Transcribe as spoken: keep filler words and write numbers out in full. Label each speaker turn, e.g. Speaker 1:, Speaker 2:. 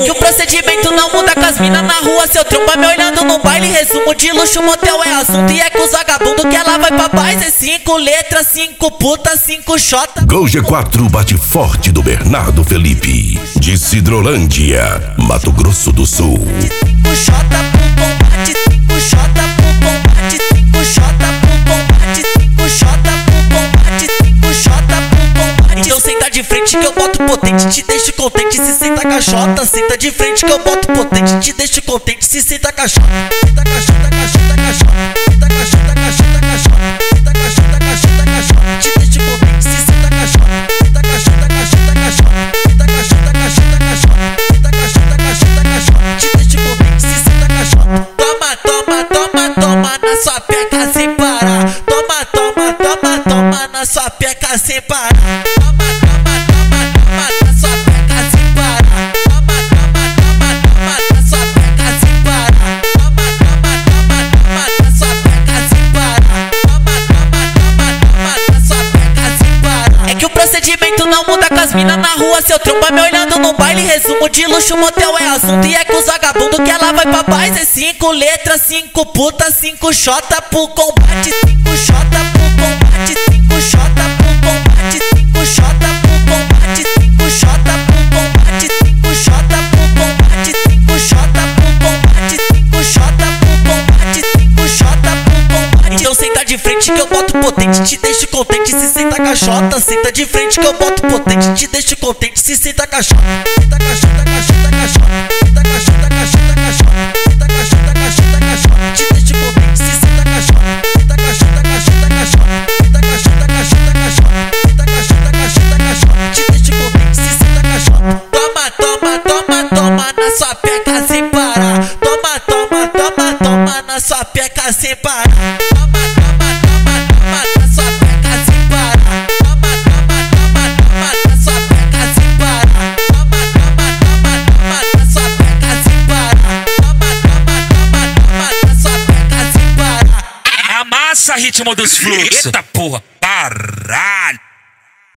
Speaker 1: que o procedimento não muda com as mina na rua. Seu tromba me olhando no baile, resumo de luxo, motel é assunto. E é com os vagabundos que ela vai pra paz. É cinco letras, cinco puta, cinco xota.
Speaker 2: Gol G quatro bate forte do Bernardo Felipe, de Cidrolândia, Mato Grosso do Sul.
Speaker 1: cinco xota pro combate, cinco xota pro combate, cinco xota pro combate, cinco xota pro combate, cinco xota pro combate. Então senta de frente que eu boto potente, te deixo contente se senta caixota. Senta de frente que eu boto potente, te deixo contente se senta caixota. Senta caixota, caixota, caixota. Senta caixota, caixota, caixota. Senta caixota, caixota, caixota. Te deixo contente se senta caixota. Senta caixota, caixota, caixota. Senta caixota, caixota, caixota. Senta caixota, caixota, caixota. Te deixo contente se senta caixota. Toma, toma, toma, toma na sua peca sem parar. Toma, toma, toma, toma na sua peca sem parar. Toma, toma, toma, toma na sua peca sem parar. Toma, toma, toma, toma na sua peca sem parar. Toma, toma, toma, toma na sua peca sem parar. Toma, toma, toma, toma na sua peca sem parar. É que o procedimento não muda com as mina na rua. Seu tromba me olhando no baile, resumo de luxo, motel é assunto. E é com os vagabundos que ela vai pra paz. É cinco letras, cinco puta, cinco xota pro combate, cinco xota pro combate, cinco xota pro combate, cinco xota pro combate, cinco xota pro combate, cinco xota pro combate, cinco xota pro combate, cinco xota pro combate, cinco xota pro combate. Então senta de frente que eu boto potente, te deixo contente se senta caixota. Senta de frente que eu boto potente, te deixo contente se senta caixota. Senta caixota, caixota, caixota. Senta caixota, caixota, caixota. Senta caixota, caixota, caixota. Te deixo contente se senta caixota. Senta caixota, caixota, caixota. Senta caixota, caixota, caixota. Senta caixota, caixota, caixota. Te deixo contente se senta caixota. Toma, toma, toma, toma na sua peca sem parar. Toma, toma, toma, toma na sua peca sem parar. Toma, toma, toma, toma na sua peca sem parar. Toma, toma, toma, toma na sua peca sem parar. Toma, toma, toma, toma na sua peca sem parar. Toma, toma, toma, toma na sua peca sem parar.
Speaker 3: Amassa ritmo dos fluxos. Eita porra, caralho.